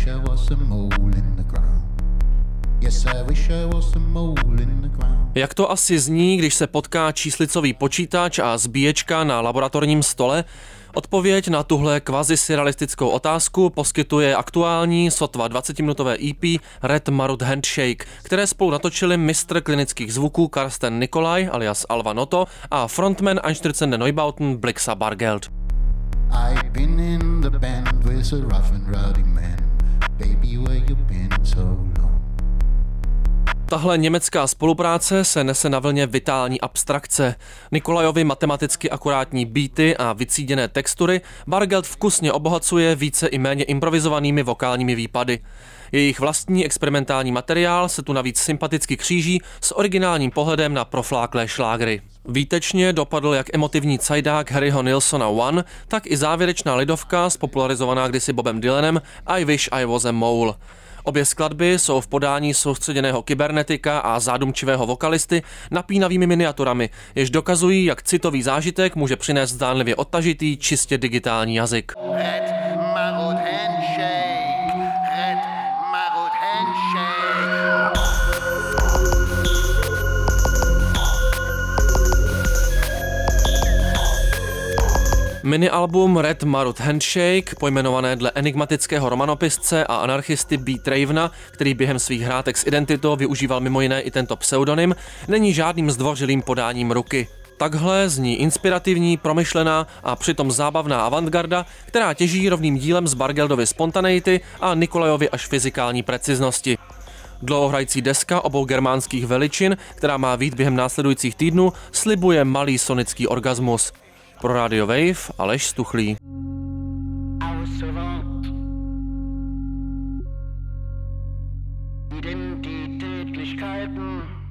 wish I was a mole in the ground. Yes, I wish I was a mole in the ground. Jak to asi zní, když se potká číslicový počítač a zbíječka na laboratorním stole? Odpověď na tuhle kvazi-surrealistickou otázku poskytuje aktuální sotva 20-minutové EP Red Marut Handshake, které spolu natočili mistr klinických zvuků Karsten Nikolaj alias Alva Noto a frontman Einstürzende Neubauten Blixa Bargeld. I've been in the band with a rough and rowdy man. Baby, where you been so long? Tahle německá spolupráce se nese na vlně vitální abstrakce. Nikolajovi matematicky akurátní beaty a vycíděné textury Bargeld vkusně obohacuje více i méně improvizovanými vokálními výpady. Jejich vlastní experimentální materiál se tu navíc sympaticky kříží s originálním pohledem na profláklé šlágry. Výtečně dopadl jak emotivní cajdák Harryho Nilssona One, tak i závěrečná lidovka spopularizovaná kdysi Bobem Dylanem I Wish I Was a Mole. Obě skladby jsou v podání soustředěného kybernetika a zádumčivého vokalisty napínavými miniaturami, jež dokazují, jak citový zážitek může přinést zdánlivě odtažitý, čistě digitální jazyk. Red Marut Handshake. Red Marut Handshake. Minialbum Red Marut Handshake, pojmenované dle enigmatického romanopisce a anarchisty Beat Ravena, který během svých hrátek s identitou využíval mimo jiné i tento pseudonym, není žádným zdvořilým podáním ruky. Takhle zní inspirativní, promyšlená a přitom zábavná avantgarda, která těží rovným dílem z Bargeldovy spontaneity a Nikolajovy až fyzikální preciznosti. Dlouhohrající deska obou germánských veličin, která má vyjít během následujících týdnů, slibuje malý sonický orgasmus. Pro Radio Wave Aleš Stuchlý. Identitätlichkeiten